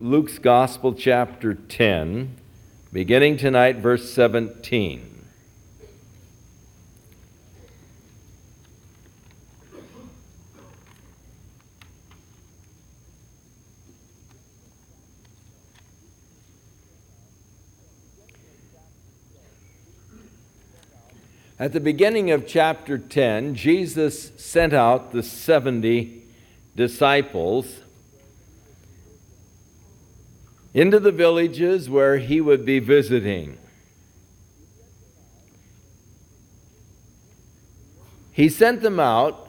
Luke's Gospel, chapter 10, beginning tonight, verse 17. At the beginning of chapter 10, Jesus sent out the 70 disciples into the villages where he would be visiting. He sent them out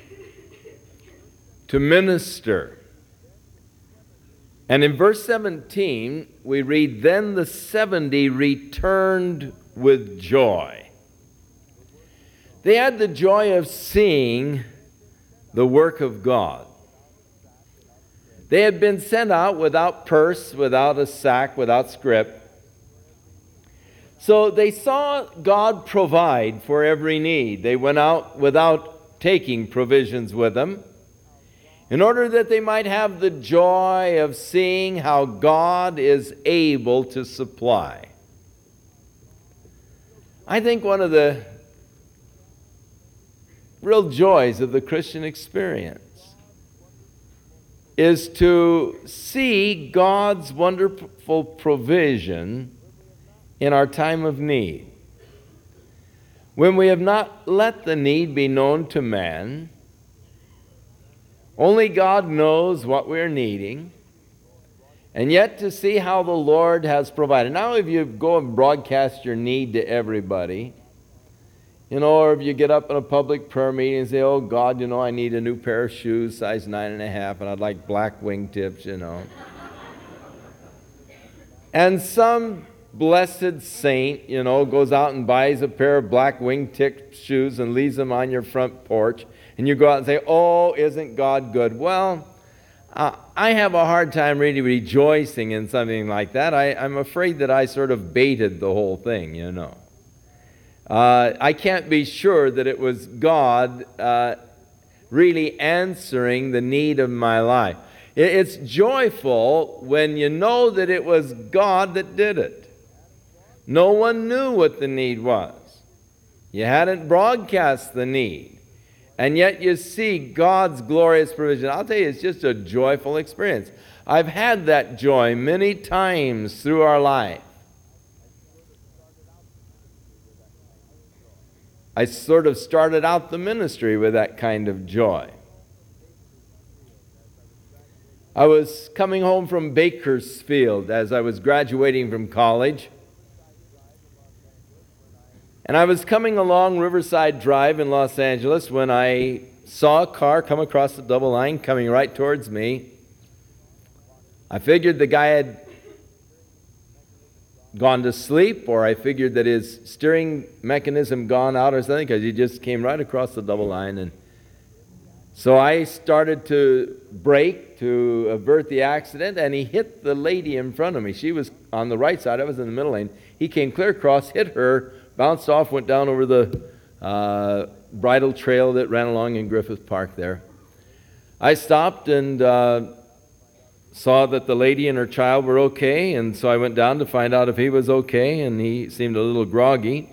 to minister. And in verse 17, we read, "Then the 70 returned with joy." They had the joy of seeing the work of God. They had been sent out without purse, without a sack, without scrip. So they saw God provide for every need. They went out without taking provisions with them, in order that they might have the joy of seeing how God is able to supply. I think one of the real joys of the Christian experience is to see God's wonderful provision in our time of need. When we have not let the need be known to man, only God knows what we're needing, and yet to see how the Lord has provided. Now, if you go and broadcast your need to everybody, or if you get up in a public prayer meeting and say, "Oh God, I need a new pair of shoes, size 9.5, and I'd like black wingtips, And some blessed saint, goes out and buys a pair of black wingtip shoes and leaves them on your front porch, and you go out and say, "Oh, isn't God good?" Well, I have a hard time really rejoicing in something like that. I'm afraid that I sort of baited the whole thing, I can't be sure that it was God really answering the need of my life. It's joyful when you know that it was God that did it. No one knew what the need was. You hadn't broadcast the need. And yet you see God's glorious provision. I'll tell you, it's just a joyful experience. I've had that joy many times through our life. I sort of started out the ministry with that kind of joy. I was coming home from Bakersfield as I was graduating from college. And I was coming along Riverside Drive in Los Angeles when I saw a car come across the double line coming right towards me. I figured the guy had gone to sleep, or I figured that his steering mechanism gone out or something, because he just came right across the double line. And so I started to brake to avert the accident, and he hit the lady in front of me. She was on the right side, I was in the middle lane. He came clear across, hit her, bounced off, went down over the bridle trail that ran along in Griffith Park there. I stopped and saw that the lady and her child were okay, and so I went down to find out if he was okay, and he seemed a little groggy.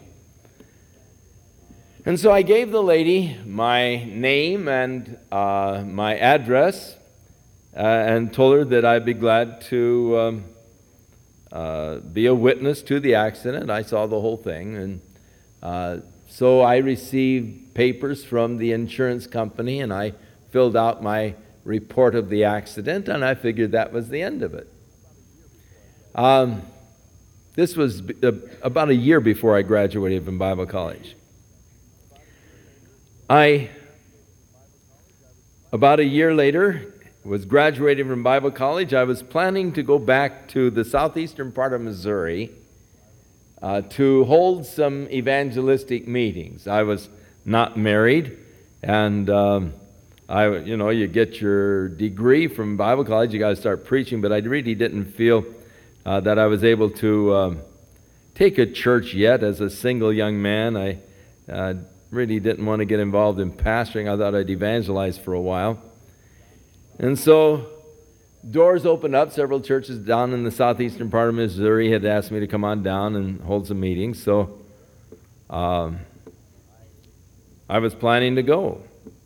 And so I gave the lady my name and my address and told her that I'd be glad to be a witness to the accident. I saw the whole thing, and so I received papers from the insurance company, and I filled out my report of the accident, and I figured that was the end of it. This was about a year before I graduated from Bible college. About a year later, was graduating from Bible college. I was planning to go back to the southeastern part of Missouri to hold some evangelistic meetings. I was not married, and you get your degree from Bible college, you got to start preaching, but I really didn't feel that I was able to take a church yet as a single young man. I really didn't want to get involved in pastoring. I thought I'd evangelize for a while. And so doors opened up. Several churches down in the southeastern part of Missouri had asked me to come on down and hold some meetings. So I was planning to go.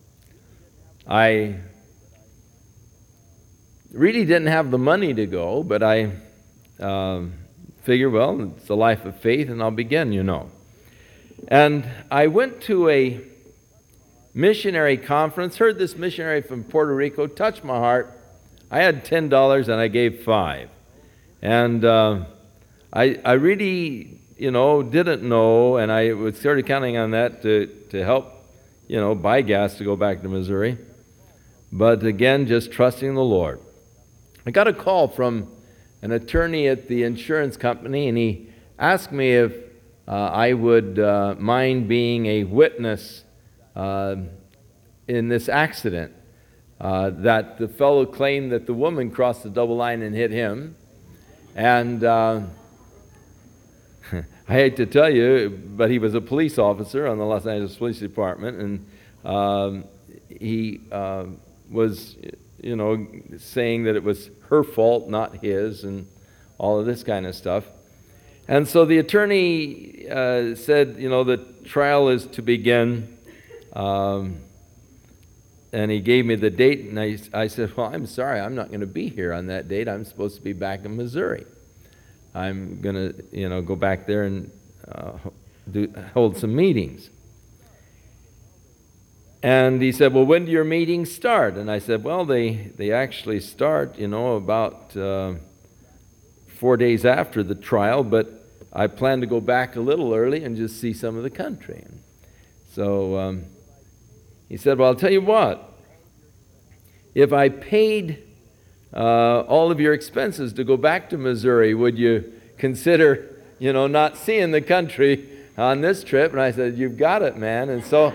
I really didn't have the money to go, but I figured, well, it's a life of faith, and I'll begin, you know. And I went to a missionary conference, heard this missionary from Puerto Rico, touched my heart. I had $10 and I gave $5. And I really, didn't know, and I was sort of counting on that to help, buy gas to go back to Missouri. But again, just trusting the Lord. I got a call from an attorney at the insurance company, and he asked me if I would mind being a witness in this accident. That the fellow claimed that the woman crossed the double line and hit him. And I hate to tell you, but he was a police officer on the Los Angeles Police Department, and he was, saying that it was her fault, not his, and all of this kind of stuff. And so the attorney said, the trial is to begin. And he gave me the date, and I said, well, I'm sorry, I'm not going to be here on that date. I'm supposed to be back in Missouri. I'm going to, go back there and hold some meetings. And he said, well, when do your meetings start? And I said, well, they actually start, about 4 days after the trial, but I plan to go back a little early and just see some of the country. And so he said, well, I'll tell you what. If I paid all of your expenses to go back to Missouri, would you consider, not seeing the country on this trip? And I said, you've got it, man. And so,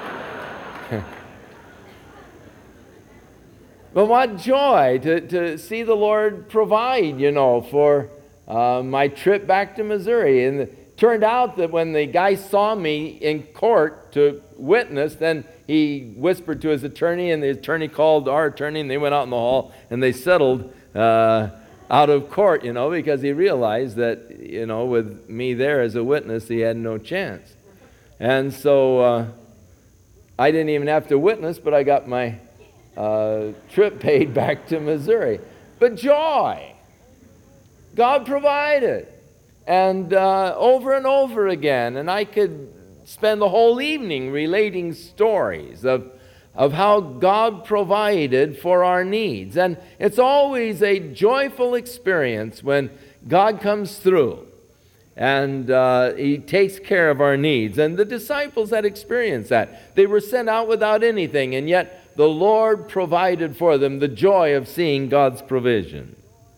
but what joy to see the Lord provide, for my trip back to Missouri. And it turned out that when the guy saw me in court to witness, then he whispered to his attorney, and the attorney called our attorney, and they went out in the hall, and they settled out of court, because he realized that, with me there as a witness, he had no chance. And so I didn't even have to witness, but I got my trip paid back to Missouri. But joy! God provided. And over and over again, and I could spend the whole evening relating stories of how God provided for our needs. And it's always a joyful experience when God comes through and He takes care of our needs. And the disciples had experienced that. They were sent out without anything, and yet the Lord provided for them, the joy of seeing God's provision.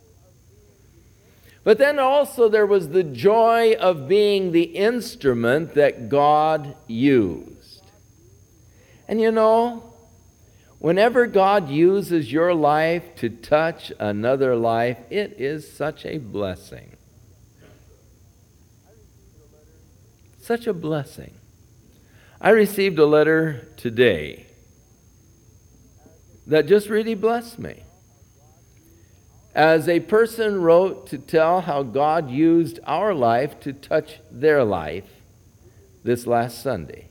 But then also there was the joy of being the instrument that God used. And whenever God uses your life to touch another life, it is such a blessing. Such a blessing. I received a letter today that just really blessed me. As a person wrote to tell how God used our life to touch their life this last Sunday.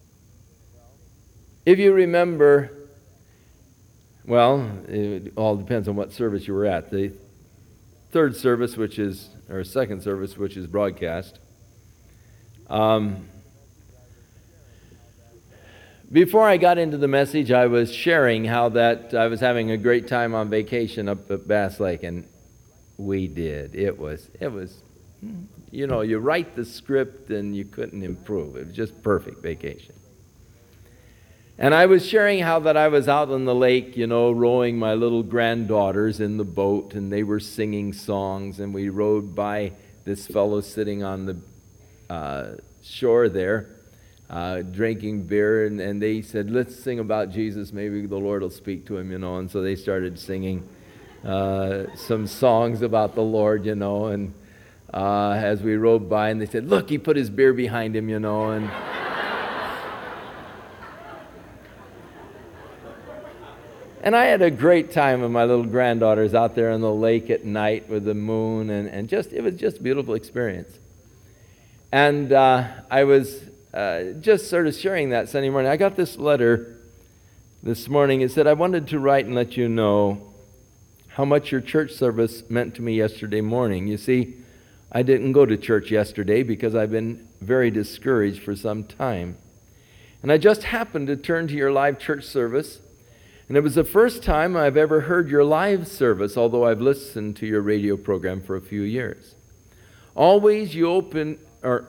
If you remember, well, it all depends on what service you were at. The third service, second service, which is broadcast. Before I got into the message, I was sharing how that I was having a great time on vacation up at Bass Lake, and we did. It was, you write the script and you couldn't improve. It was just perfect vacation. And I was sharing how that I was out on the lake, rowing my little granddaughters in the boat, and they were singing songs, and we rode by this fellow sitting on the shore there. Drinking beer, and they said, let's sing about Jesus, maybe the Lord will speak to him, and so they started singing some songs about the Lord, and as we rode by, and they said, look, he put his beer behind him, And I had a great time with my little granddaughters out there on the lake at night with the moon, and it was just a beautiful experience. And I was just sort of sharing that Sunday morning. I got this letter this morning. It said, I wanted to write and let you know how much your church service meant to me yesterday morning. You see, I didn't go to church yesterday because I've been very discouraged for some time. And I just happened to turn to your live church service, and it was the first time I've ever heard your live service, although I've listened to your radio program for a few years. Always you opened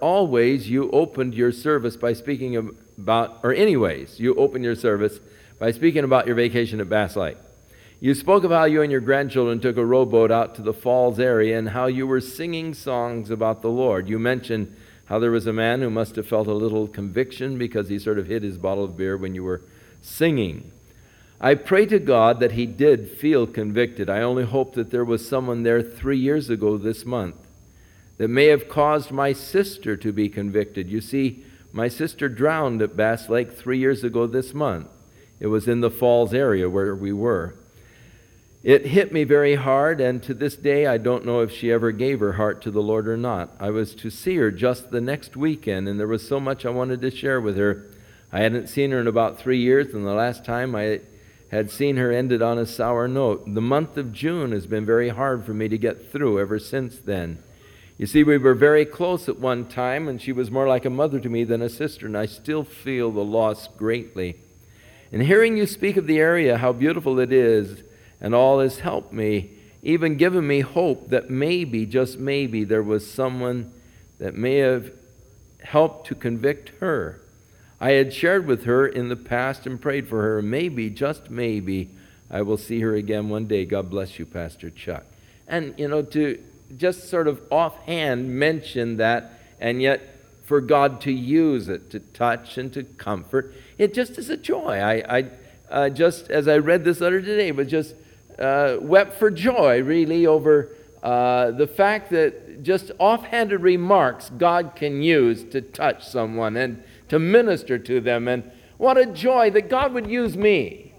your service by speaking about, or anyways, you opened your service by speaking about your vacation at Bass Lake. You spoke of how you and your grandchildren took a rowboat out to the falls area and how you were singing songs about the Lord. You mentioned how there was a man who must have felt a little conviction because he sort of hid his bottle of beer when you were singing. I pray to God that he did feel convicted. I only hope that there was someone there 3 years ago this month that may have caused my sister to be convicted. You see, my sister drowned at Bass Lake 3 years ago this month. It was in the falls area where we were. It hit me very hard, and to this day I don't know if she ever gave her heart to the Lord or not. I was to see her just the next weekend, and there was so much I wanted to share with her. I hadn't seen her in about 3 years, and the last time I had seen her ended on a sour note. The month of June has been very hard for me to get through ever since then. You see, we were very close at one time, and she was more like a mother to me than a sister, and I still feel the loss greatly. And hearing you speak of the area, how beautiful it is, and all has helped me, even given me hope that maybe, just maybe, there was someone that may have helped to convict her. I had shared with her in the past and prayed for her. Maybe, just maybe, I will see her again one day. God bless you, Pastor Chuck. And, to just sort of offhand mention that, and yet for God to use it to touch and to comfort, it just is a joy. I just, as I read this letter today, was just wept for joy, really, over the fact that just offhanded remarks God can use to touch someone and to minister to them. And what a joy that God would use me.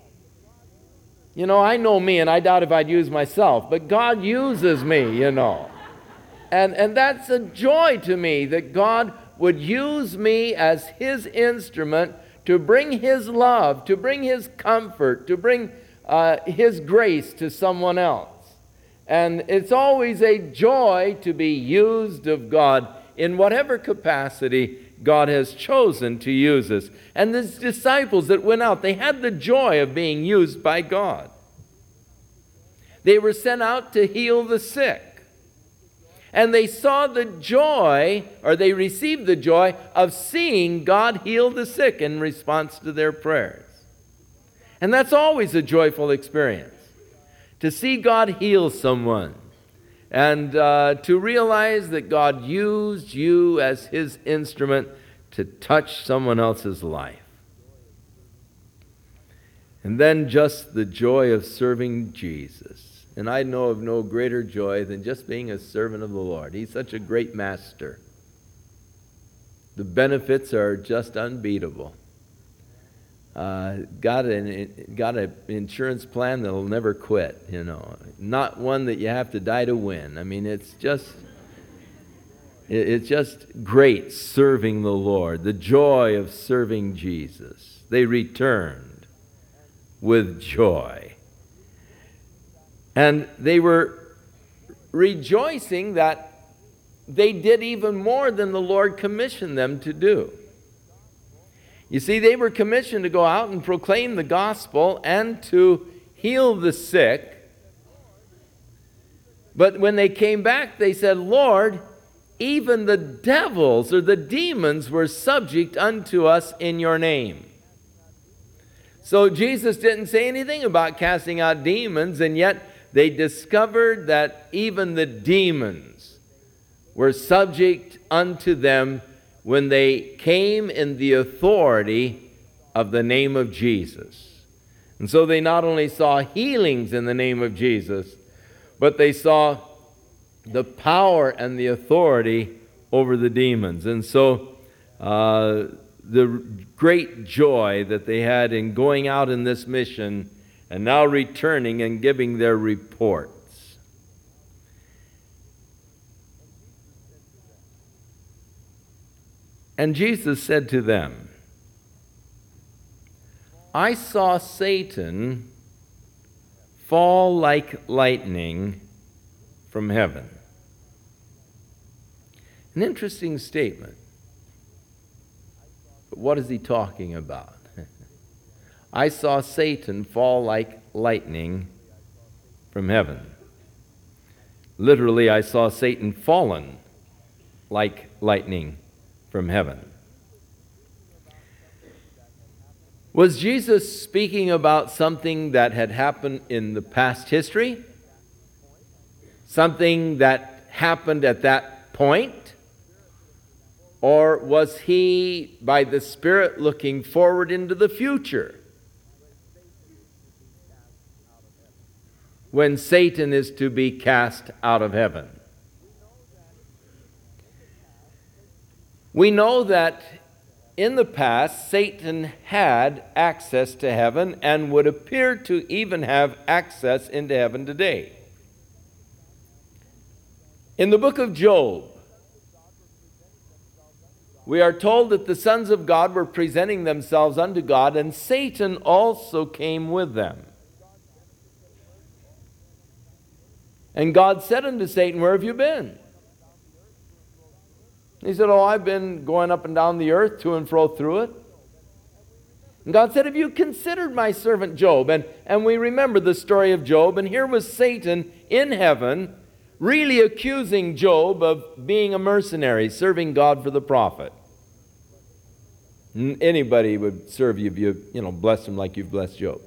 I know me, and I doubt if I'd use myself, but God uses me, And that's a joy to me, that God would use me as his instrument to bring his love, to bring his comfort, to bring his grace to someone else. And it's always a joy to be used of God in whatever capacity God has chosen to use us. And these disciples that went out, they had the joy of being used by God. They were sent out to heal the sick. And they saw the joy, or they received the joy of seeing God heal the sick in response to their prayers. And that's always a joyful experience, to see God heal someone. And to realize that God used you as his instrument to touch someone else's life. And then just the joy of serving Jesus. And I know of no greater joy than just being a servant of the Lord. He's such a great master. The benefits are just unbeatable. Got an insurance plan that'll never quit, Not one that you have to die to win. I mean, it's just great serving the Lord, the joy of serving Jesus. They returned with joy. And they were rejoicing that they did even more than the Lord commissioned them to do. You see, they were commissioned to go out and proclaim the gospel and to heal the sick. But when they came back, they said, Lord, even the devils or the demons were subject unto us in your name. So Jesus didn't say anything about casting out demons, and yet they discovered that even the demons were subject unto them when they came in the authority of the name of Jesus. And so they not only saw healings in the name of Jesus, but they saw the power and the authority over the demons. And so the great joy that they had in going out in this mission and now returning and giving their reports. And Jesus said to them, I saw Satan fall like lightning from heaven. An interesting statement. But what is he talking about? I saw Satan fall like lightning from heaven. Literally, I saw Satan fallen like lightning from heaven. Was Jesus speaking about something that had happened in the past history? Something that happened at that point? Or was he, by the Spirit, looking forward into the future, when Satan is to be cast out of heaven? We know that in the past, Satan had access to heaven and would appear to even have access into heaven today. In the book of Job, we are told that the sons of God were presenting themselves unto God, and Satan also came with them. And God said unto Satan, where have you been? He said, I've been going up and down the earth, to and fro through it. And God said, have you considered my servant Job? And we remember the story of Job, and here was Satan in heaven, really accusing Job of being a mercenary, serving God for the profit. Anybody would serve you if you blessed him like you've blessed Job.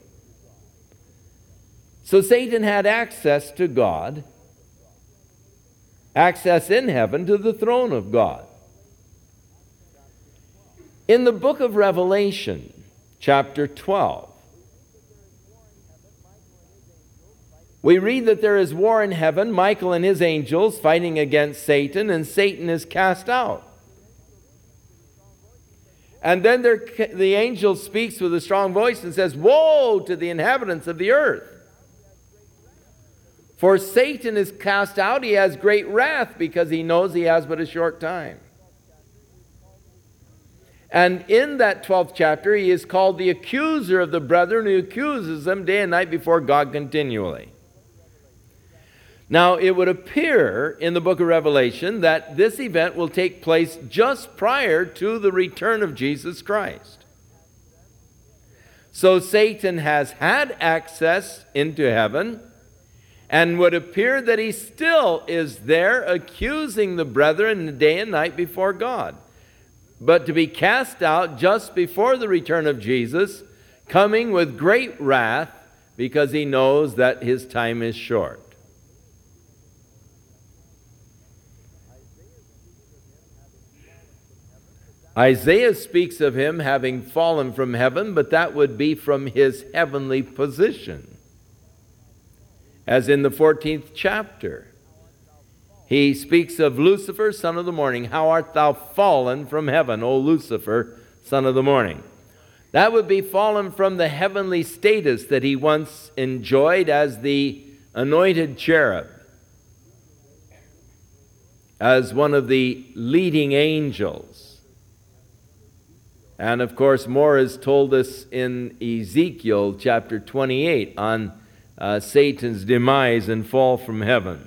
So Satan had access to God, access in heaven to the throne of God. In the book of Revelation, chapter 12, we read that there is war in heaven, Michael and his angels fighting against Satan, and Satan is cast out. And then the angel speaks with a strong voice and says, woe to the inhabitants of the earth! For Satan is cast out, he has great wrath, because he knows he has but a short time. And in that 12th chapter, he is called the accuser of the brethren, who accuses them day and night before God continually. Now, it would appear in the book of Revelation that this event will take place just prior to the return of Jesus Christ. So Satan has had access into heaven, and would appear that he still is there accusing the brethren day and night before God. But to be cast out just before the return of Jesus, coming with great wrath, because he knows that his time is short. Isaiah speaks of him having fallen from heaven, but that would be from his heavenly position. As in the 14th chapter, he speaks of Lucifer, son of the morning. How art thou fallen from heaven, O Lucifer, son of the morning? That would be fallen from the heavenly status that he once enjoyed as the anointed cherub, as one of the leading angels. And of course, more is told us in Ezekiel chapter 28 on Satan's demise and fall from heaven.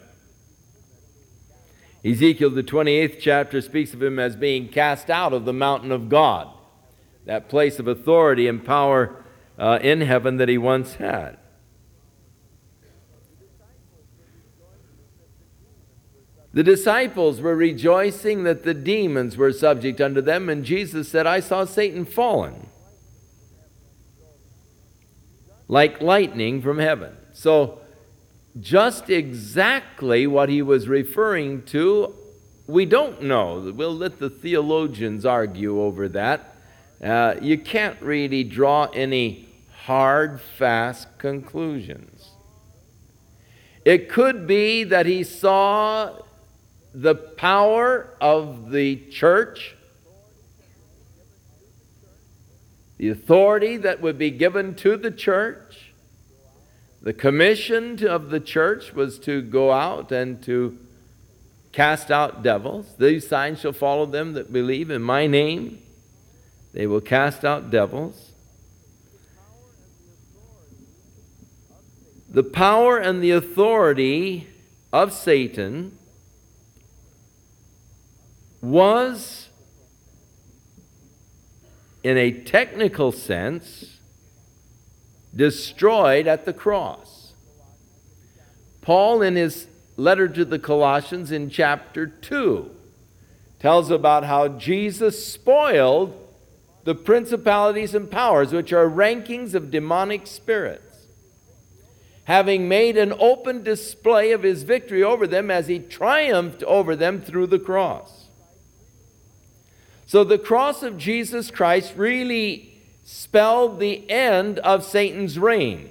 Ezekiel, the 28th chapter, speaks of him as being cast out of the mountain of God, that place of authority and power in heaven that he once had. The disciples were rejoicing that the demons were subject unto them, and Jesus said, I saw Satan fallen like lightning from heaven. So just exactly what he was referring to, we don't know. We'll let the theologians argue over that. You can't really draw any hard, fast conclusions. It could be that he saw the power of the church, the authority that would be given to the church, The commission of the church was to go out and to cast out devils. These signs shall follow them that believe in my name. They will cast out devils. The power and the authority of Satan was, in a technical sense, destroyed at the cross. Paul, in his letter to the Colossians in chapter 2, tells about how Jesus spoiled the principalities and powers, which are rankings of demonic spirits, having made an open display of his victory over them as he triumphed over them through the cross. So the cross of Jesus Christ really spelled the end of Satan's reign,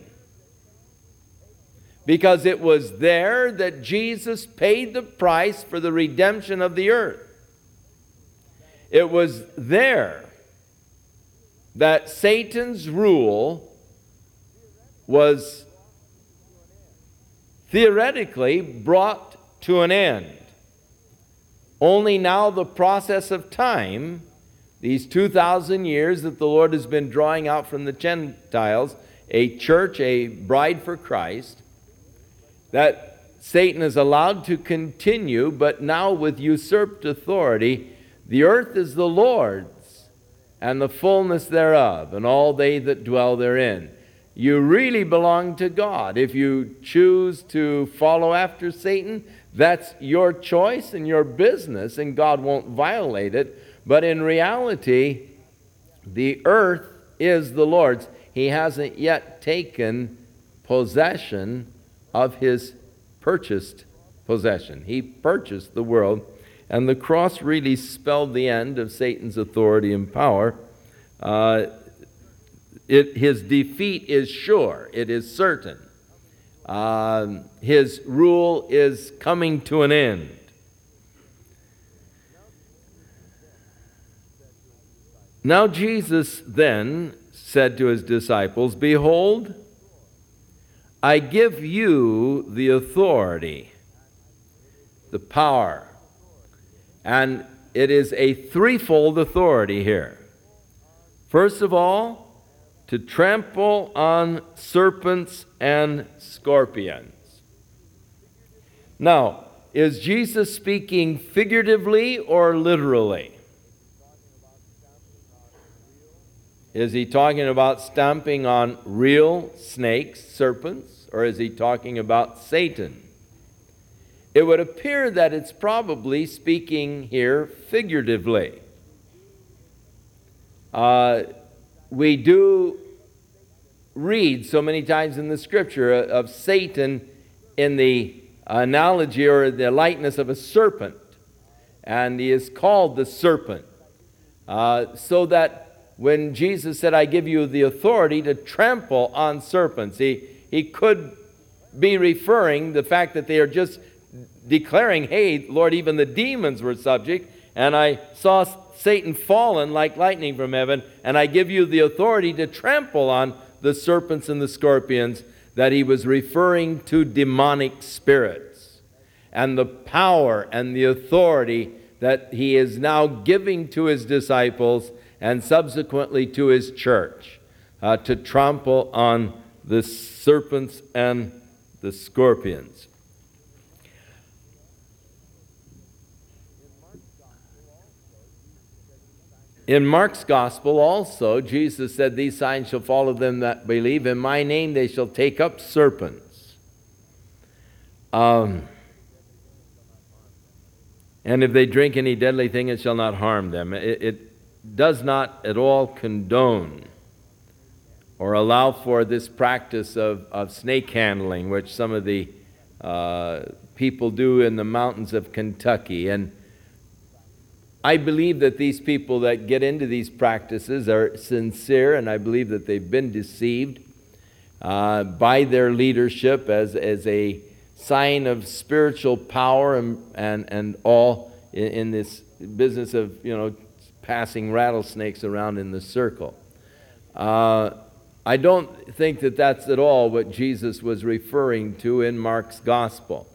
because it was there that Jesus paid the price for the redemption of the earth. It was there that Satan's rule was theoretically brought to an end. Only now the process of time, these 2,000 years that the Lord has been drawing out from the Gentiles, a church, a bride for Christ, that Satan is allowed to continue, but now with usurped authority. The earth is the Lord's, and the fullness thereof, and all they that dwell therein. You really belong to God. If you choose to follow after Satan, that's your choice and your business, and God won't violate it. But in reality, the earth is the Lord's. He hasn't yet taken possession of his purchased possession. He purchased the world, and the cross really spelled the end of Satan's authority and power. His defeat is sure. It is certain. His rule is coming to an end. Now Jesus then said to his disciples, "Behold, I give you the authority," the power. And it is a threefold authority here. First of all, to trample on serpents and scorpions. Now, is Jesus speaking figuratively or literally? Is he talking about stamping on real snakes, serpents, or is he talking about Satan? It would appear that it's probably speaking here figuratively. We do read so many times in the Scripture of Satan in the analogy or the likeness of a serpent, and he is called the serpent, so that when Jesus said, "I give you the authority to trample on serpents," he could be referring the fact that they are just declaring, "Hey, Lord, even the demons were subject, and I saw Satan fallen like lightning from heaven, and I give you the authority to trample on the serpents and the scorpions," that he was referring to demonic spirits and the power and the authority that he is now giving to his disciples and subsequently to his church, to trample on the serpents and the scorpions. In Mark's gospel also, Jesus said, "These signs shall follow them that believe. In my name they shall take up serpents. And if they drink any deadly thing, it shall not harm them." It does not at all condone or allow for this practice of snake handling, which some of the people do in the mountains of Kentucky. And I believe that these people that get into these practices are sincere, and I believe that they've been deceived by their leadership as a sign of spiritual power and all in this business of, passing rattlesnakes around in the circle. I don't think that that's at all what Jesus was referring to in Mark's gospel.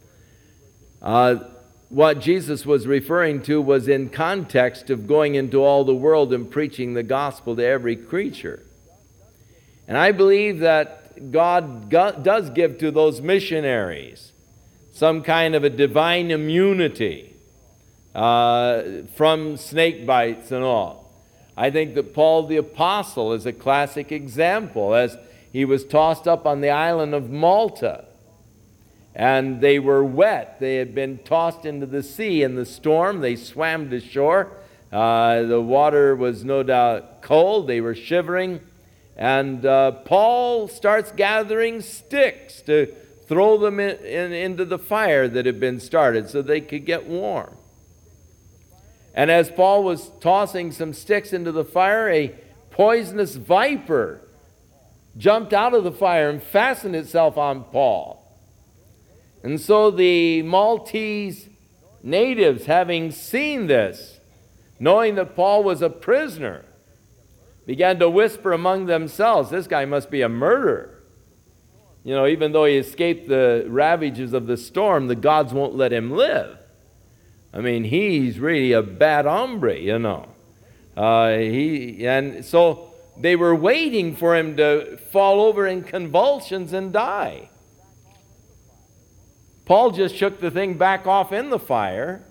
What Jesus was referring to was in context of going into all the world and preaching the gospel to every creature. And I believe that God does give to those missionaries some kind of a divine immunity from snake bites and all. I think that Paul the Apostle is a classic example, as he was tossed up on the island of Malta. And they were wet. They had been tossed into the sea in the storm. They swam to shore. The water was no doubt cold. They were shivering. And Paul starts gathering sticks to throw them into the fire that had been started so they could get warm. And as Paul was tossing some sticks into the fire, a poisonous viper jumped out of the fire and fastened itself on Paul. And so the Maltese natives, having seen this, knowing that Paul was a prisoner, began to whisper among themselves, this guy must be a murderer. You know, even though he escaped the ravages of the storm, the gods won't let him live. I mean, he's really a bad hombre, you know. And so they were waiting for him to fall over in convulsions and die. Paul just shook the thing back off in the fire,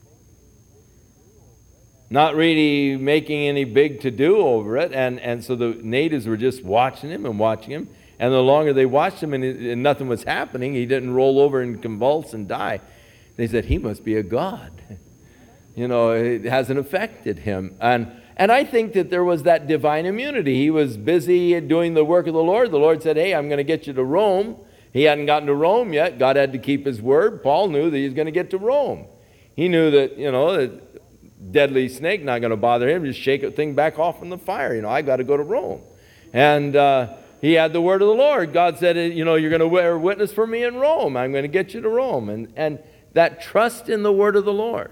not really making any big to-do over it. And so the natives were just watching him. And the longer they watched him and nothing was happening, he didn't roll over and convulse and die. They said, he must be a god. You know, it hasn't affected him. And I think that there was that divine immunity. He was busy doing the work of the Lord. The Lord said, hey, I'm going to get you to Rome. He hadn't gotten to Rome yet. God had to keep his word. Paul knew that he was going to get to Rome. He knew that, you know, a deadly snake not going to bother him. Just shake the thing back off from the fire. You know, I got to go to Rome. And he had the word of the Lord. God said, you know, you're going to bear witness for me in Rome. I'm going to get you to Rome. And that trust in the word of the Lord.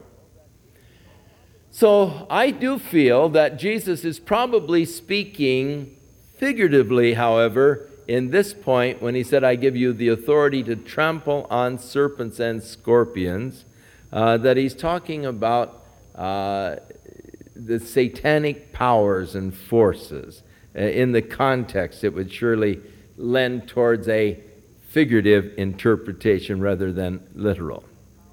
So I do feel that Jesus is probably speaking figuratively, however, in this point when he said, I give you the authority to trample on serpents and scorpions, that he's talking about the satanic powers and forces. In the context, it would surely lend towards a figurative interpretation rather than literal.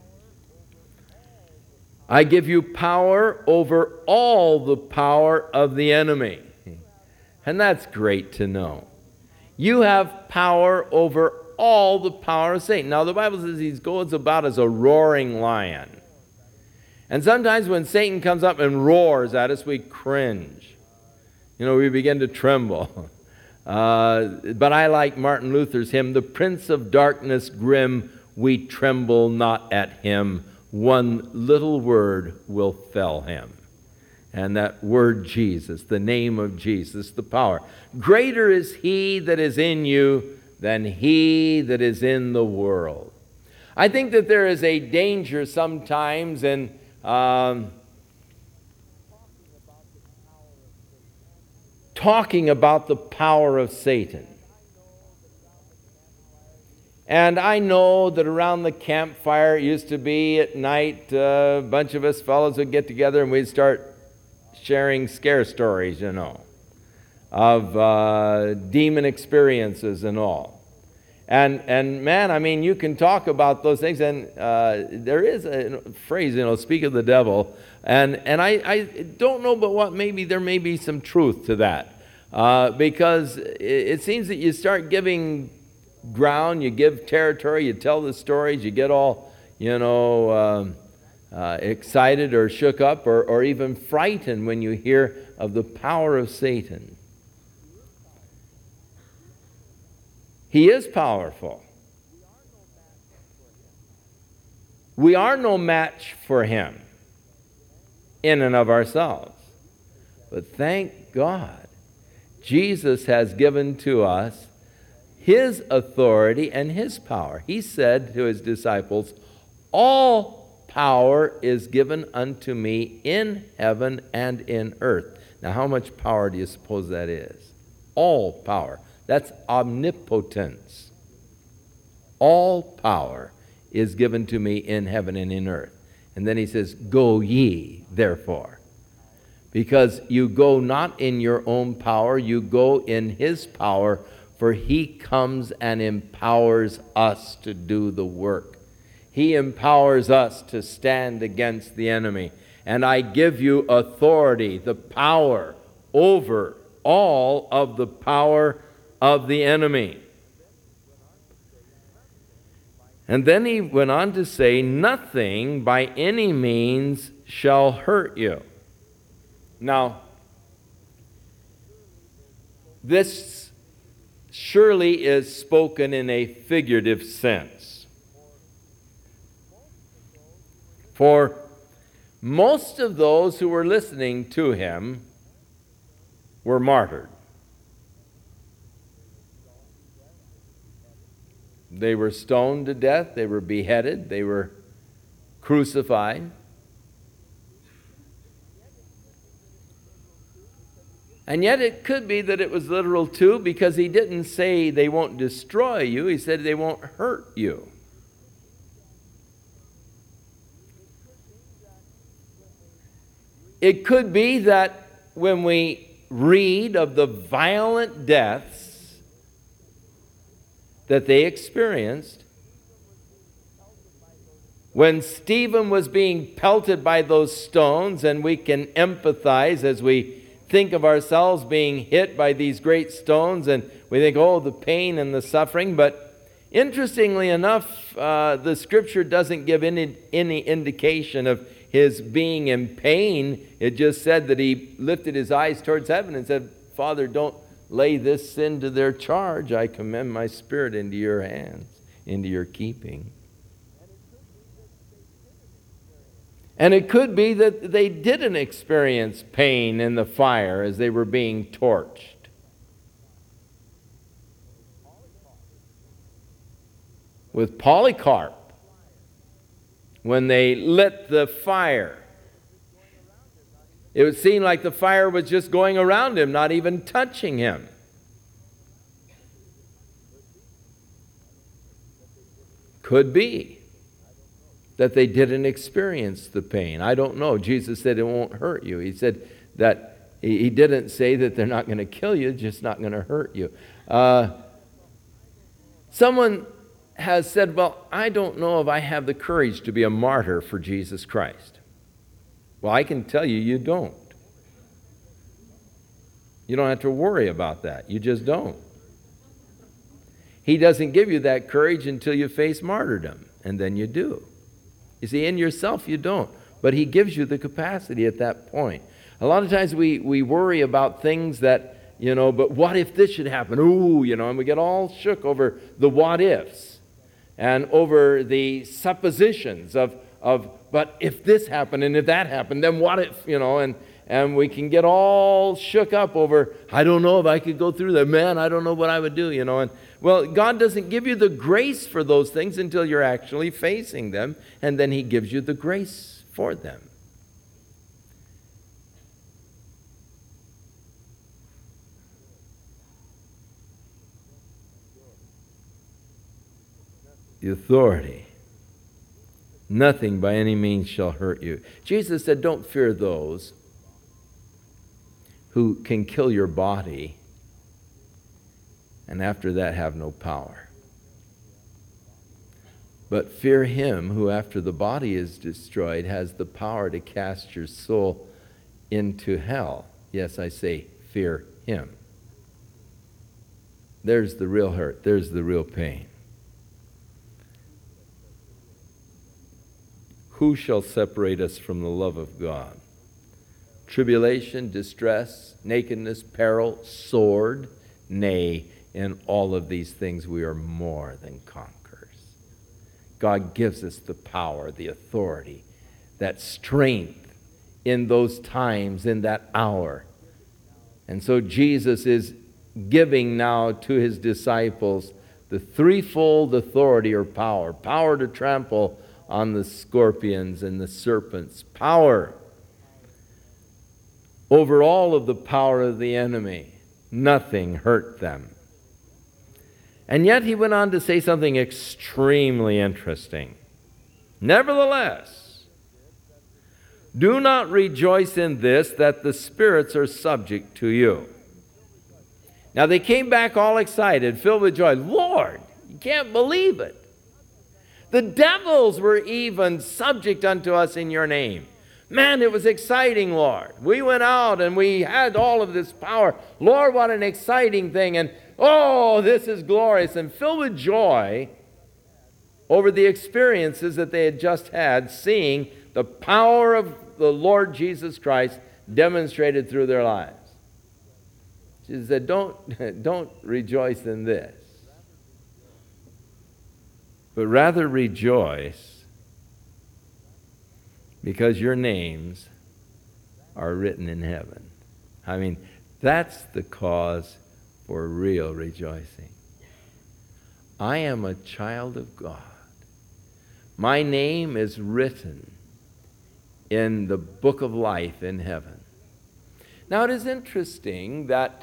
I give you power over all the power of the enemy. And that's great to know. You have power over all the power of Satan. Now, the Bible says he goes about as a roaring lion. And sometimes when Satan comes up and roars at us, we cringe. You know, we begin to tremble. But I like Martin Luther's hymn, the Prince of Darkness grim, we tremble not at him. One little word will fell him. And that word Jesus, the name of Jesus, the power. Greater is he that is in you than he that is in the world. I think that there is a danger sometimes in talking about the power of Satan. And I know that around the campfire, it used to be at night, a bunch of us fellows would get together and we'd start sharing scare stories, you know, of demon experiences and all. And man, I mean, you can talk about those things, and there is a phrase, you know, speak of the devil, and I don't know, but there may be some truth to that, because it seems that you start giving ground, you give territory, you tell the stories, you get all, you know, excited or shook up or even frightened when you hear of the power of Satan. He is powerful. We are no match for him in and of ourselves. But thank God, Jesus has given to us his authority and his power. He said to his disciples, all power is given unto me in heaven and in earth. Now, how much power do you suppose that is? all power. That's omnipotence. All power is given to me in heaven and in earth. And then he says, go ye, therefore. Because you go not in your own power, you go in his power, for he comes and empowers us to do the work. He empowers us to stand against the enemy. And I give you authority, the power over all of the power of the enemy. And then he went on to say, nothing by any means shall hurt you. Now, this surely is spoken in a figurative sense. For most of those who were listening to him were martyred. They were stoned to death, they were beheaded, they were crucified. And yet it could be that it was literal too, because he didn't say they won't destroy you, he said they won't hurt you. It could be that when we read of the violent deaths that they experienced, when Stephen was being pelted by those stones, and we can empathize as we think of ourselves being hit by these great stones, and we think, oh, the pain and the suffering. But interestingly enough, the scripture doesn't give any indication of his being in pain. It just said that he lifted his eyes towards heaven and said, Father, don't lay this sin to their charge. I commend my spirit into your hands, into your keeping. And it could be that they didn't experience pain in the fire as they were being torched. With Polycarp, when they lit the fire, it would seem like the fire was just going around him, not even touching him. Could be that they didn't experience the pain. I don't know. Jesus said it won't hurt you. He said that he didn't say that they're not going to kill you, just not going to hurt you. Someone has said, well, I don't know if I have the courage to be a martyr for Jesus Christ. Well, I can tell you, you don't. You don't have to worry about that. You just don't. He doesn't give you that courage until you face martyrdom, and then you do. You see, in yourself you don't, but he gives you the capacity at that point. A lot of times we worry about things that, but what if this should happen? Ooh, and we get all shook over the what ifs and over the suppositions of but if this happened and if that happened, then what if, and we can get all shook up over, I don't know if I could go through that. Man, I don't know what I would do, and well, God doesn't give you the grace for those things until you're actually facing them, and then he gives you the grace for them. The authority. Nothing by any means shall hurt you. Jesus said, don't fear those who can kill your body and after that have no power. But fear him who after the body is destroyed has the power to cast your soul into hell. Yes, I say fear him. There's the real hurt. There's the real pain. Who shall separate us from the love of God? Tribulation, distress, nakedness, peril, sword? Nay, in all of these things we are more than conquerors. God gives us the power, the authority, that strength in those times, in that hour. And so Jesus is giving now to his disciples the threefold authority or power. Power to trample on the scorpions and the serpents. Power over all of the power of the enemy. nothing hurt them. And yet he went on to say something extremely interesting. Nevertheless, do not rejoice in this, that the spirits are subject to you. Now they came back all excited, filled with joy. Lord, you can't believe it. The devils were even subject unto us in your name. Man, it was exciting, Lord. We went out and we had all of this power. Lord, what an exciting thing. And oh, this is glorious. And filled with joy over the experiences that they had just had, seeing the power of the Lord Jesus Christ demonstrated through their lives. She said, don't rejoice in this, but rather rejoice because your names are written in heaven. I mean, that's the cause for real rejoicing. I am a child of God. My name is written in the book of life in heaven. Now, it is interesting that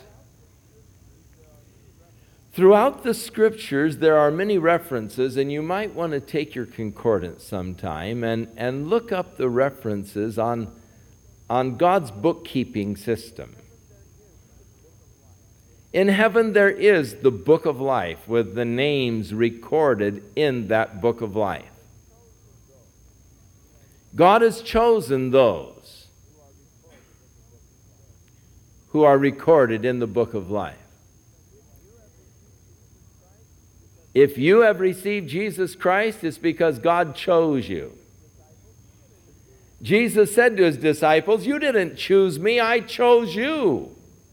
throughout the Scriptures, there are many references, and you might want to take your concordance sometime and look up the references on God's bookkeeping system. In heaven, there is the book of life with the names recorded in that book of life. God has chosen those who are recorded in the book of life. If you have received Jesus Christ, it's because God chose you. Jesus said to his disciples, you didn't choose me, I chose you.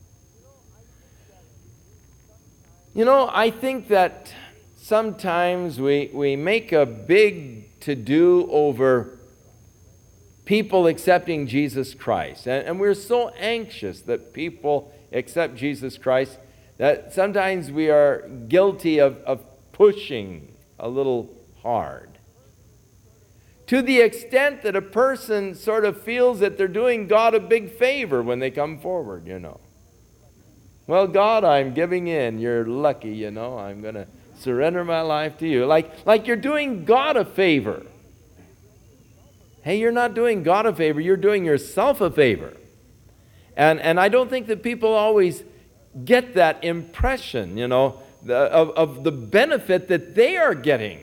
You know, I think that sometimes we make a big to-do over people accepting Jesus Christ. And we're so anxious that people accept Jesus Christ that sometimes we are guilty of pushing a little hard. To the extent that a person sort of feels that they're doing God a big favor when they come forward, you know. Well, God, I'm giving in. You're lucky, you know. I'm going to surrender my life to you. Like you're doing God a favor. Hey, you're not doing God a favor. You're doing yourself a favor. And I don't think that people always get that impression, you know, of the benefit that they are getting.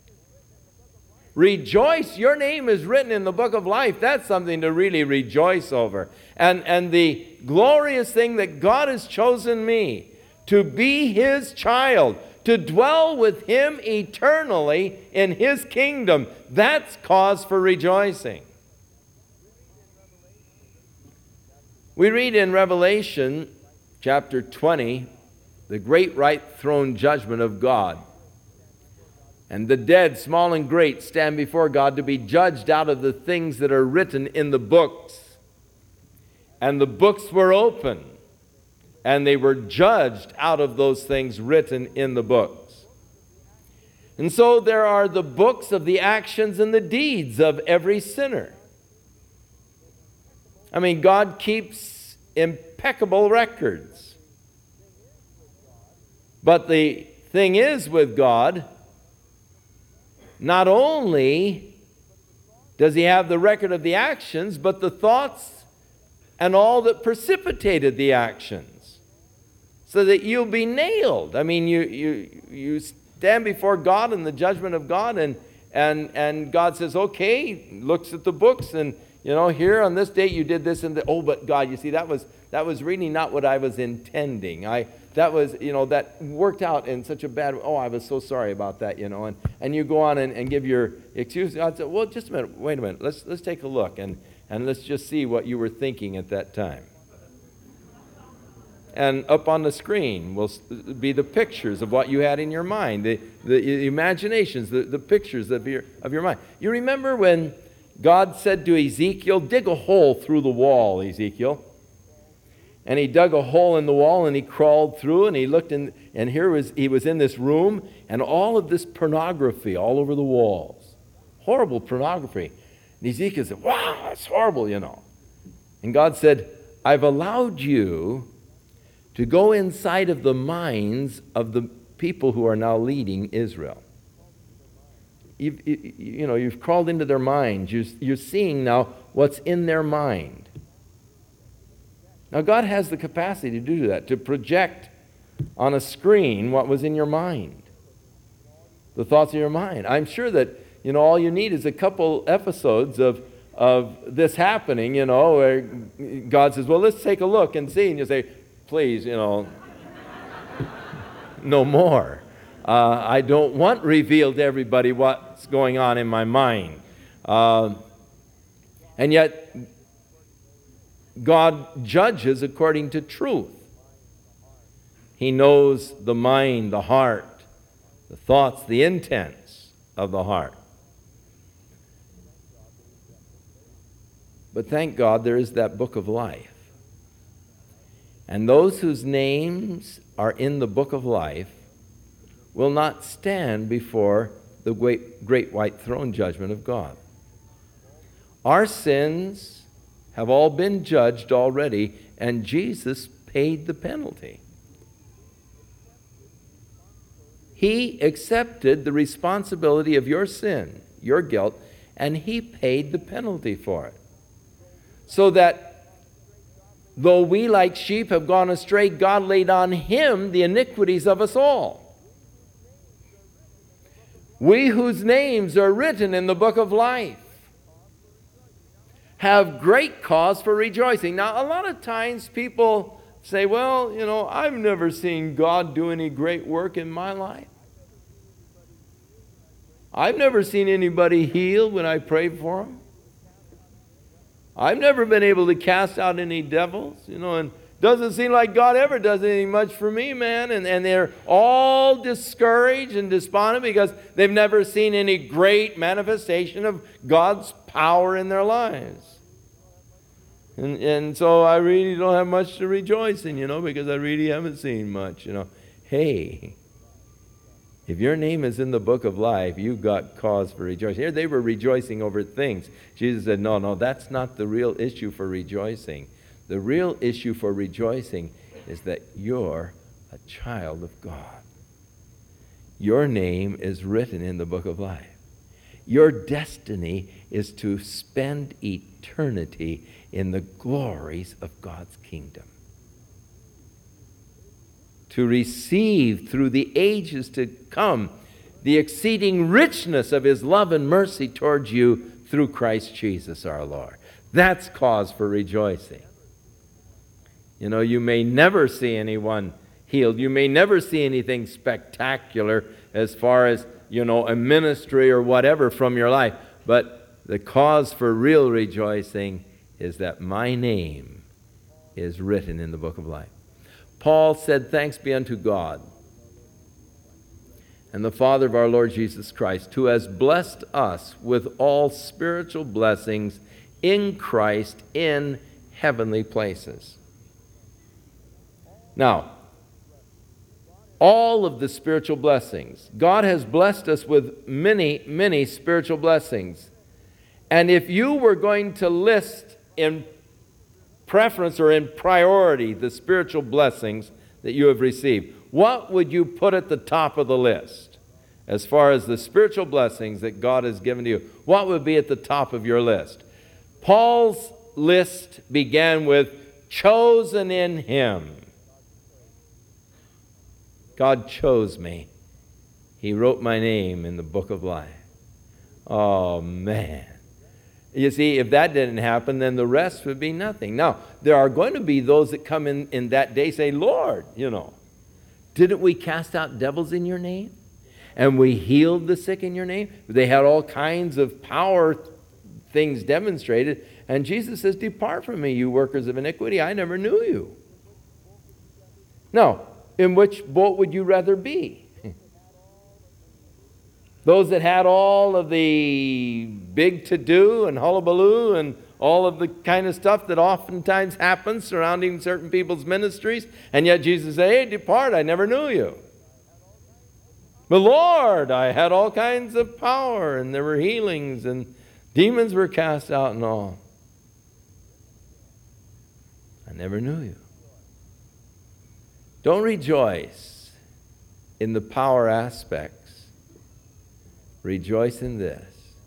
Rejoice, your name is written in the book of life. That's something to really rejoice over. And the glorious thing that God has chosen me to be his child, to dwell with him eternally in his kingdom, that's cause for rejoicing. We read in Revelation chapter 20, the great white throne judgment of God. And the dead, small and great, stand before God to be judged out of the things that are written in the books. And the books were open, and they were judged out of those things written in the books. And so there are the books of the actions and the deeds of every sinner. I mean, God keeps impeccable records. But the thing is with God, not only does he have the record of the actions, but the thoughts and all that precipitated the actions, so that you'll be nailed. I mean, you stand before God in the judgment of God, and God says, okay, looks at the books, and you know, here on this date you did this and that. Oh, but God, you see, that was really not what I was intending. That was, you know, that worked out in such a bad way. Oh, I was so sorry about that, you know. And you go on and give your excuse. God said, well, just a minute, wait a minute. Let's take a look and let's just see what you were thinking at that time. And up on the screen will be the pictures of what you had in your mind, the imaginations, the pictures of your mind. You remember when God said to Ezekiel, dig a hole through the wall, Ezekiel. And he dug a hole in the wall and he crawled through and he looked in, and he was in this room, and all of this pornography all over the walls. Horrible pornography. And Ezekiel said, wow, that's horrible, you know. And God said, I've allowed you to go inside of the minds of the people who are now leading Israel. You've crawled into their minds. You're seeing now what's in their mind. Now, God has the capacity to do that, to project on a screen what was in your mind, the thoughts of your mind. I'm sure that, all you need is a couple episodes of this happening, where God says, well, let's take a look and see. And you say, please, no more. I don't want revealed to everybody what's going on in my mind. And yet, God judges according to truth. He knows the mind, the heart, the thoughts, the intents of the heart. But thank God there is that book of life. And those whose names are in the book of life will not stand before the great white throne judgment of God. Our sins have all been judged already, and Jesus paid the penalty. He accepted the responsibility of your sin, your guilt, and He paid the penalty for it. So that though we like sheep have gone astray, God laid on Him the iniquities of us all. We whose names are written in the book of life have great cause for rejoicing. Now, a lot of times people say, well, I've never seen God do any great work in my life. I've never seen anybody healed when I prayed for them. I've never been able to cast out any devils, and doesn't seem like God ever does anything much for me, man. And they're all discouraged and despondent because they've never seen any great manifestation of God's power in their lives. And so I really don't have much to rejoice in, because I really haven't seen much, Hey, if your name is in the book of life, you've got cause for rejoicing. Here they were rejoicing over things. Jesus said, no, that's not the real issue for rejoicing. The real issue for rejoicing is that you're a child of God. Your name is written in the book of life. Your destiny is to spend eternity in the glories of God's kingdom. To receive through the ages to come the exceeding richness of His love and mercy towards you through Christ Jesus our Lord. That's cause for rejoicing. You may never see anyone healed. You may never see anything spectacular as far as, a ministry or whatever from your life. But the cause for real rejoicing is that my name is written in the book of life. Paul said, thanks be unto God and the Father of our Lord Jesus Christ, who has blessed us with all spiritual blessings in Christ in heavenly places. Now, all of the spiritual blessings, God has blessed us with many, many spiritual blessings. And if you were going to list in preference or in priority the spiritual blessings that you have received, what would you put at the top of the list as far as the spiritual blessings that God has given to you? What would be at the top of your list? Paul's list began with chosen in Him. God chose me. He wrote my name in the book of life. Oh, man. You see, if that didn't happen, then the rest would be nothing. Now, there are going to be those that come in that day say, Lord, didn't we cast out devils in your name? And we healed the sick in your name? They had all kinds of power things demonstrated. And Jesus says, depart from me, you workers of iniquity. I never knew you. Now, in which boat would you rather be? Those that had all of the big to-do and hullabaloo and all of the kind of stuff that oftentimes happens surrounding certain people's ministries, and yet Jesus said, hey, depart, I never knew you. But Lord, I had all kinds of power, and there were healings, and demons were cast out and all. I never knew you. Don't rejoice in the power aspects. Rejoice in this.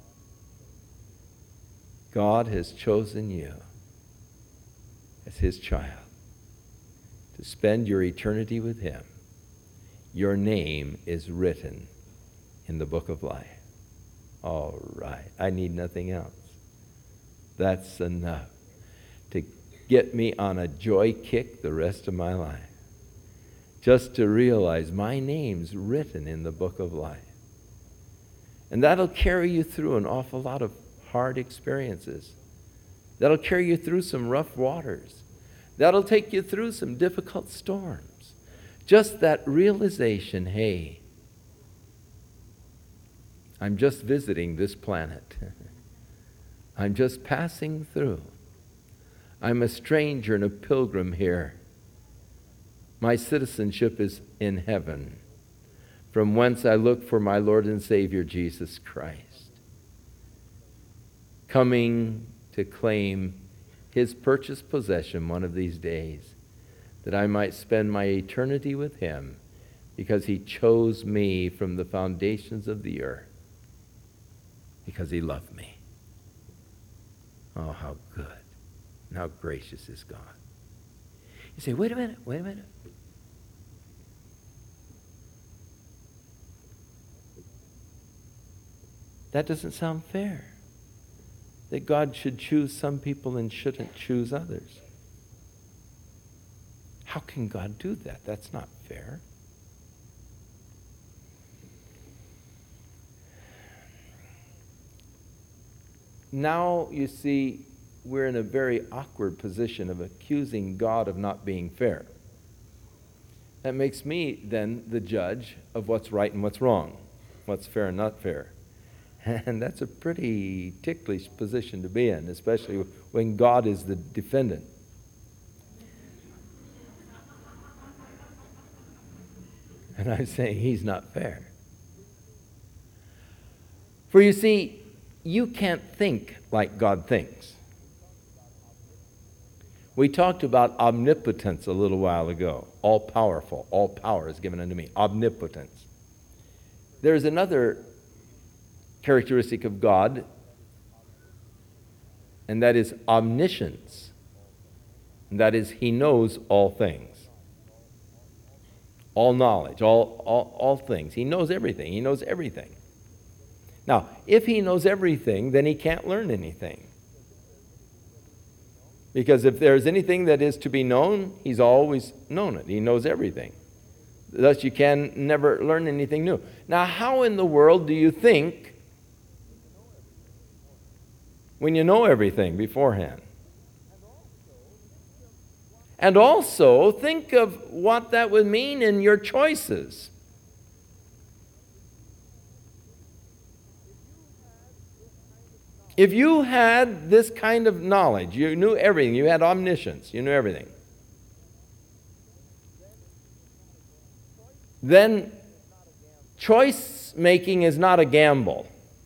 God has chosen you as His child to spend your eternity with Him. Your name is written in the book of life. All right. I need nothing else. That's enough to get me on a joy kick the rest of my life. Just to realize my name's written in the book of life. And that'll carry you through an awful lot of hard experiences. That'll carry you through some rough waters. That'll take you through some difficult storms. Just that realization, hey, I'm just visiting this planet. I'm just passing through. I'm a stranger and a pilgrim here. My citizenship is in heaven, from whence I look for my Lord and Savior, Jesus Christ, coming to claim His purchased possession one of these days, that I might spend my eternity with Him, because He chose me from the foundations of the earth, because He loved me. Oh, how good and how gracious is God. You say, wait a minute. That doesn't sound fair. That God should choose some people and shouldn't choose others. How can God do that? That's not fair. Now, you see, we're in a very awkward position of accusing God of not being fair. That makes me, then, the judge of what's right and what's wrong, what's fair and not fair. And that's a pretty ticklish position to be in, especially when God is the defendant. And I'm saying He's not fair. For you see, you can't think like God thinks. We talked about omnipotence a little while ago. All powerful. All power is given unto me. Omnipotence. There's another characteristic of God, and that is omniscience. And that is, He knows all things. All knowledge, all things. He knows everything. He knows everything. Now, if He knows everything, then He can't learn anything. Because if there's anything that is to be known, He's always known it. He knows everything. Thus, you can never learn anything new. Now, how in the world do you think when you know everything beforehand? And also, think of what that would mean in your choices. If you had this kind of knowledge, you knew everything, you had omniscience, you knew everything, then choice making is not a gamble.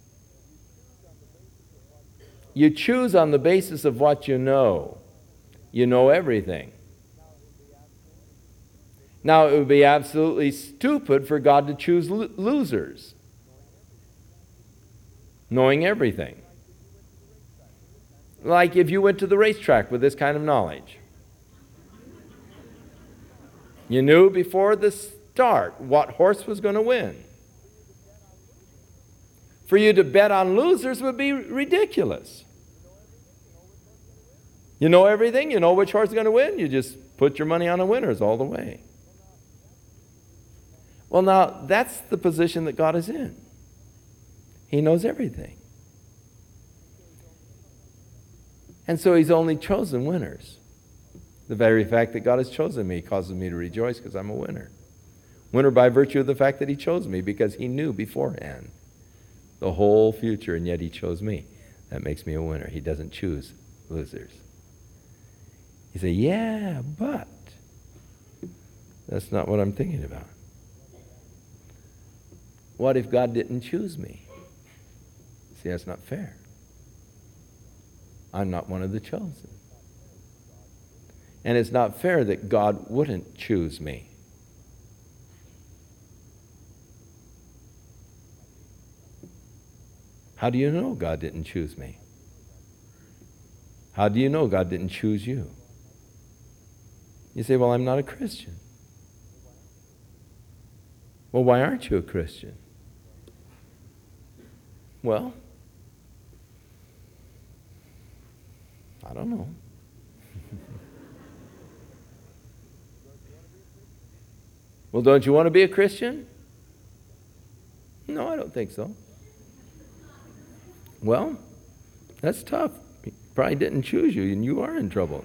You choose on the basis of what you know. You know everything. Now, it would be absolutely stupid for God to choose losers, knowing everything. Like if you went to the racetrack with this kind of knowledge. You knew before the start what horse was going to win. For you to bet on losers would be ridiculous. You know everything, you know which horse is going to win, you just put your money on the winners all the way. Well, now, that's the position that God is in. He knows everything. And so He's only chosen winners. The very fact that God has chosen me causes me to rejoice because I'm a winner. Winner by virtue of the fact that He chose me, because He knew beforehand the whole future, and yet He chose me. That makes me a winner. He doesn't choose losers. You say, yeah, but that's not what I'm thinking about. What if God didn't choose me? See, that's not fair. I'm not one of the chosen. And it's not fair that God wouldn't choose me. How do you know God didn't choose me? How do you know God didn't choose you? You say, well, I'm not a Christian. Well, why aren't you a Christian? Well, I don't know. Well, don't you want to be a Christian? No, I don't think so. Well, that's tough. He probably didn't choose you, and you are in trouble.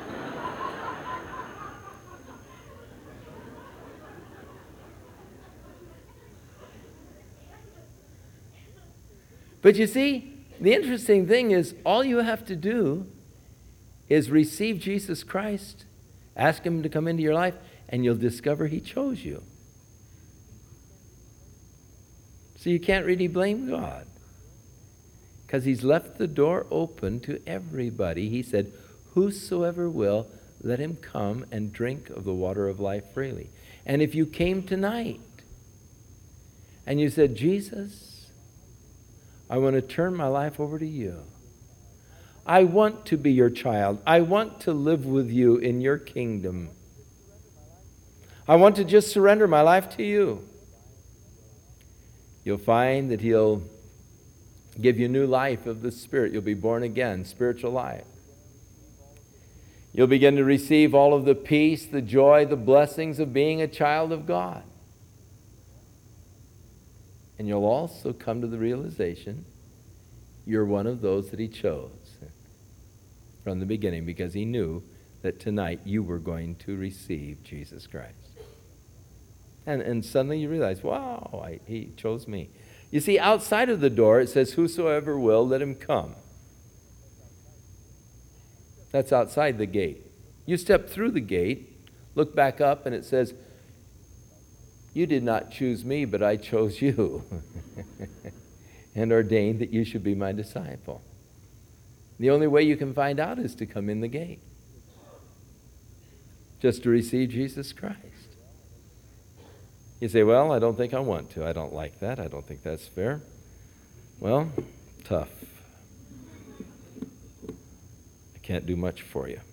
But you see, the interesting thing is all you have to do is receive Jesus Christ, ask Him to come into your life, and you'll discover He chose you. So you can't really blame God, because He's left the door open to everybody. He said, whosoever will, let him come and drink of the water of life freely. And if you came tonight and you said, Jesus, I want to turn my life over to you. I want to be your child. I want to live with you in your kingdom. I want to just surrender my life to you. You'll find that He'll give you new life of the Spirit. You'll be born again, spiritual life. You'll begin to receive all of the peace, the joy, the blessings of being a child of God. And you'll also come to the realization you're one of those that He chose from the beginning, because He knew that tonight you were going to receive Jesus Christ. And suddenly you realize, wow, He chose me. You see, outside of the door it says, whosoever will, let him come. That's outside the gate. You step through the gate, look back up, and it says, you did not choose me, but I chose you and ordained that you should be my disciple. The only way you can find out is to come in the gate, just to receive Jesus Christ. You say, well, I don't think I want to. I don't like that. I don't think that's fair. Well, tough. I can't do much for you.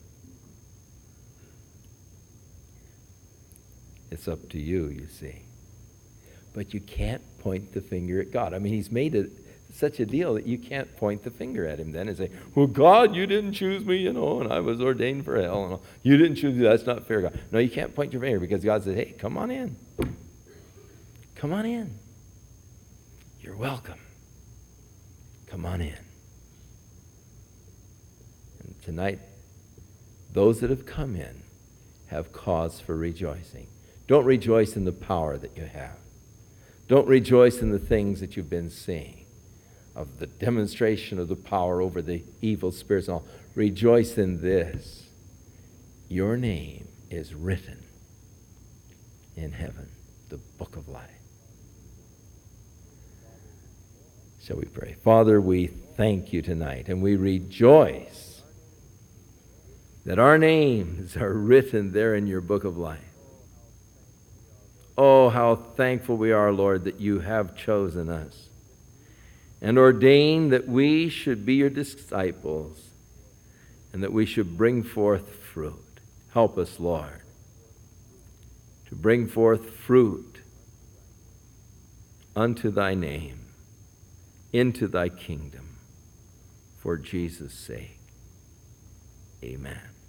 It's up to you, you see. But you can't point the finger at God. I mean, He's made it such a deal that you can't point the finger at Him then and say, well, God, you didn't choose me, and I was ordained for hell. And you didn't choose me. That's not fair, God. No, you can't point your finger, because God said, hey, come on in. Come on in. You're welcome. Come on in. And tonight, those that have come in have cause for rejoicing. Don't rejoice in the power that you have. Don't rejoice in the things that you've been seeing, of the demonstration of the power over the evil spirits and all. Rejoice in this. Your name is written in heaven, the book of life. Shall we pray? Father, we thank you tonight, and we rejoice that our names are written there in your book of life. Oh, how thankful we are, Lord, that you have chosen us and ordained that we should be your disciples and that we should bring forth fruit. Help us, Lord, to bring forth fruit unto thy name, into thy kingdom, for Jesus' sake. Amen.